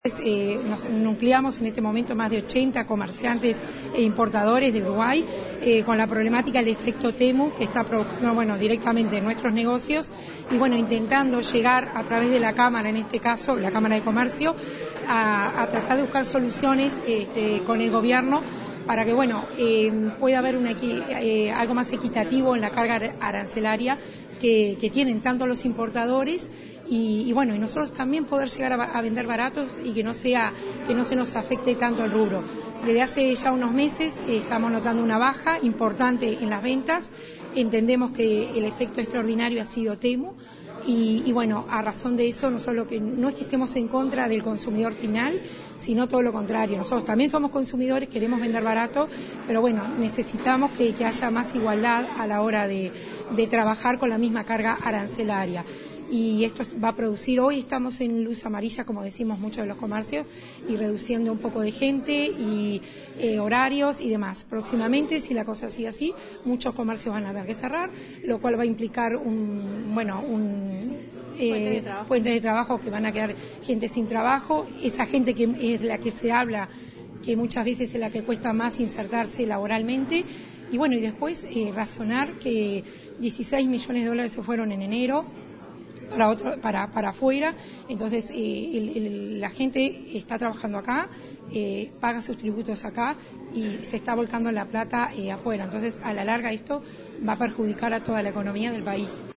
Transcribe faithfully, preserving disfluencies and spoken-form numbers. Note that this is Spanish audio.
Eh, nos nucleamos en este momento más de ochenta comerciantes e importadores de Uruguay eh, con la problemática del efecto Temu que está provocando bueno, directamente en nuestros negocios y bueno, intentando llegar a través de la Cámara, en este caso la Cámara de Comercio, a, a tratar de buscar soluciones este, con el gobierno para que bueno eh, pueda haber una, eh, algo más equitativo en la carga arancelaria que, que tienen tanto los importadores y, y bueno y nosotros también poder llegar a, a vender baratos y que no sea que no se nos afecte tanto el rubro. Desde hace ya unos meses eh, estamos notando una baja importante en las ventas. Entendemos que el efecto extraordinario ha sido Temu. Y, y bueno, a razón de eso, nosotros que no es que estemos en contra del consumidor final, sino todo lo contrario. Nosotros también somos consumidores, queremos vender barato, pero bueno, necesitamos que, que haya más igualdad a la hora de, de trabajar con la misma carga arancelaria. Y esto va a producir, hoy estamos en luz amarilla, como decimos muchos de los comercios, y reduciendo un poco de gente y eh, horarios y demás. Próximamente, si la cosa sigue así, muchos comercios van a tener que cerrar, lo cual va a implicar un, bueno, un eh, fuentes de trabajo que van a quedar gente sin trabajo. Esa gente que es la que se habla, que muchas veces es la que cuesta más insertarse laboralmente. Y bueno, y después eh, razonar que dieciséis millones de dólares se fueron en enero, para otro para para afuera, entonces eh, el, el, la gente está trabajando acá, eh, paga sus tributos acá y se está volcando la plata eh, afuera, entonces a la larga esto va a perjudicar a toda la economía del país.